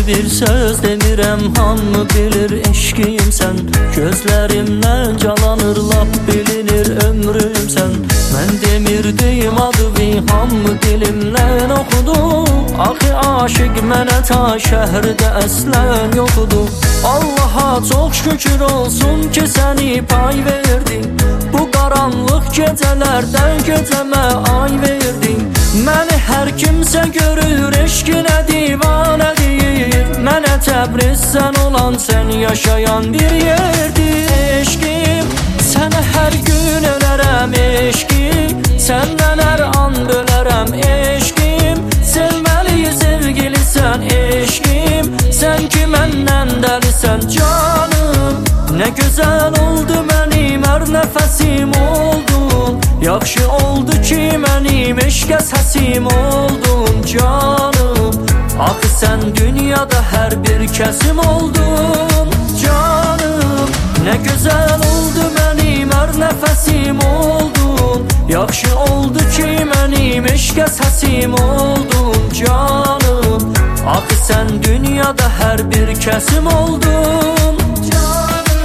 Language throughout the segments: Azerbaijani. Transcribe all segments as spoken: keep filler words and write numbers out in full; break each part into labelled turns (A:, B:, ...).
A: bir söz demirəm, hamı bilir eşqim sən. Gözlərimdən calanır, lap bilinir ömrüm sən. Mən demirdim adıvi, hamı dilimdən oxudu. Axı aşıq mənə ta şəhərdə əslən yoxudu. Allaha çox şükür olsun ki səni pay verdi. Bu qaranlıq gecələrdən gecəmə ay verdi. Məni hər kimsə görür, eşqinə divanə deyir. Mənə Təbriz sən olan, sən yaşayan bir yerdir. Eşqim, sənə hər gün ölərəm eşqim. Səndən hər an bölərəm eşqim. Sevməli sevgilisən eşqim. Sən ki məndən dəlisən canım. Nə gözəl oldu mənim hər nəfəsim oldun. Yaxşı oldu ki mənim eşqə səsim oldun canım. Axı sən dünyada hər bir kəsim oldun canım. Nə gözəl oldu mənim hər nəfəsim oldun. Yaxşı oldu ki mənim eşqə səsim oldun canım. Axı sən dünyada hər bir kəsim oldun canım.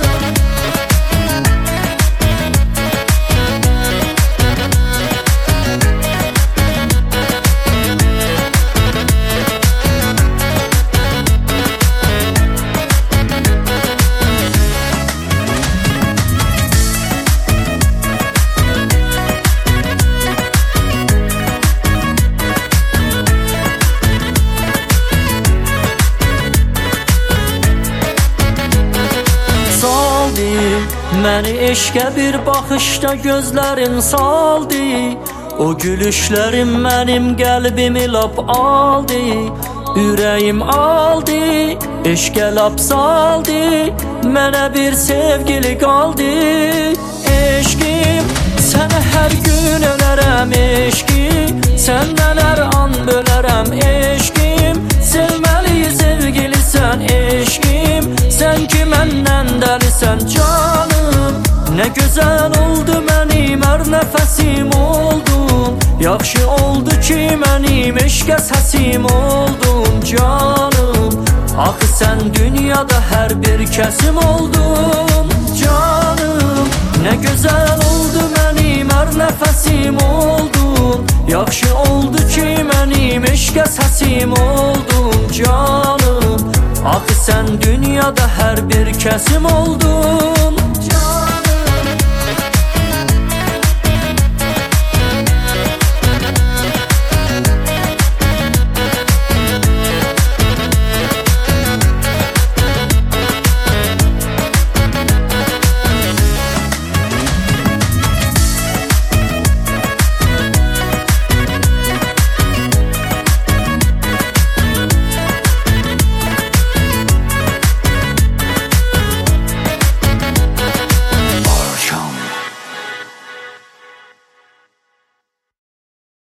A: Məni eşqə bir baxışda gözlərin saldı. O gülüşlərin mənim qəlbimi lap aldı. Ürəyim aldı, eşqə lap saldı. Mənə bir sevgili qaldı. Eşqim, sənə hər gün ölərəm eşqim. Səndən hər an bölərəm eşqim. Sevməli sevgilisən eşqim. Sən ki məndən dəlisən canım. Nə gözəl oldu mənim hər nəfəsim oldun. Yaxşı oldu ki mənim eşqə səsim oldun canım. Axı sən dünyada hər bir kəsim oldun canım. Nə gözəl oldu mənim hər nəfəsim oldun. Yaxşı oldu ki mənim eşqə səsim oldun canım. Axı sən dünyada hər bir kəsim oldun canım.